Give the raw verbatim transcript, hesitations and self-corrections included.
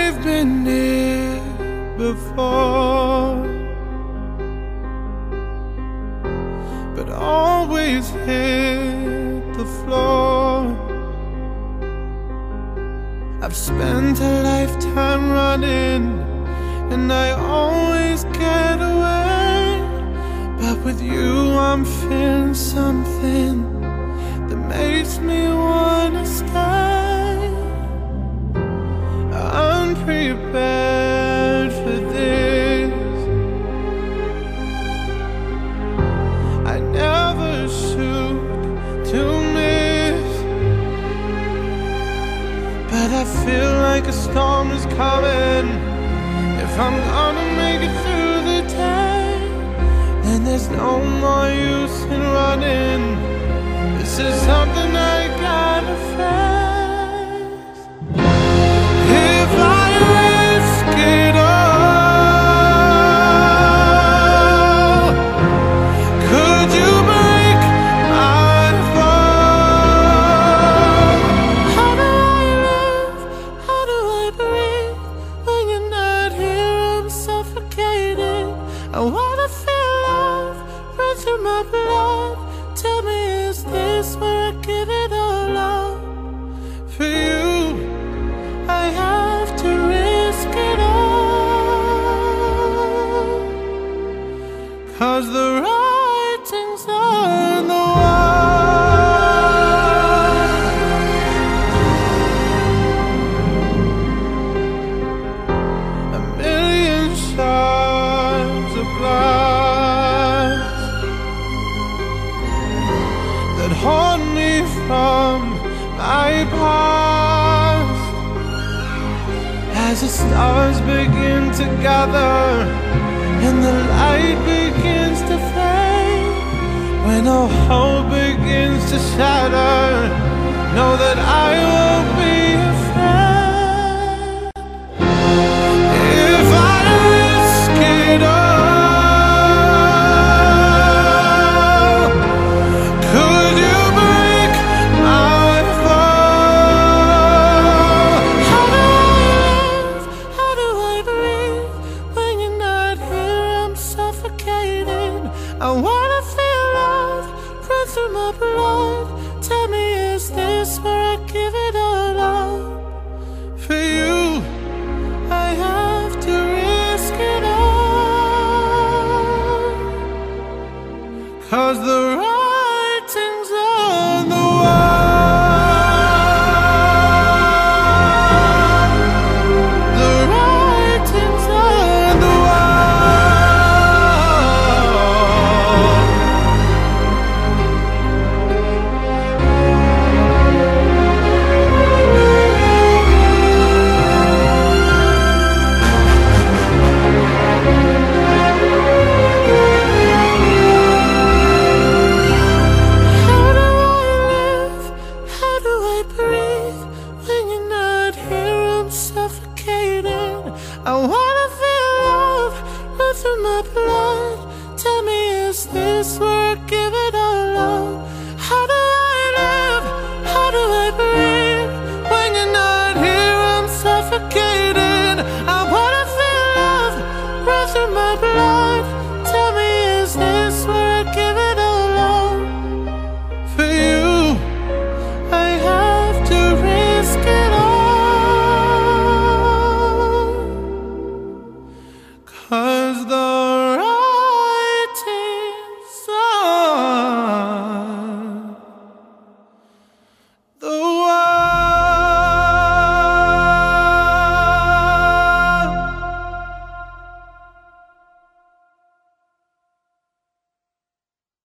I've been here before, but always hit the floor. I've spent a lifetime running, and I always get away. But with you I'm feeling something that makes me wanna stay. I'm prepared for this. I never shoot to miss, but I feel like a storm is coming. If I'm gonna make it through the day, then there's no more use in running. This is something I gotta face. If I risk it all, could you break my fall? How do I live? How do I breathe? When you're not here, I'm suffocating. I wanna feel love run through my blood. Tell me, is this where I give it all up? For you, I have to risk it all, 'cause the writing's on the wall. A million shards of glass that haunt me from my past. As the stars begin to gather and the light begins to fade, when all hope begins to shatter, know that I won't be afraid. If I risk it all, could you break my fall? How do I live? How do I breathe? When you're not here, I'm suffocating. I wanna feel love run through my blood. Tell me, is this where I give it all up? For you, I have to risk it all, 'cause the writing's on the wall. The writing's on the wall. How do I live? How do I breathe? When you're not here, I'm suffocating. I want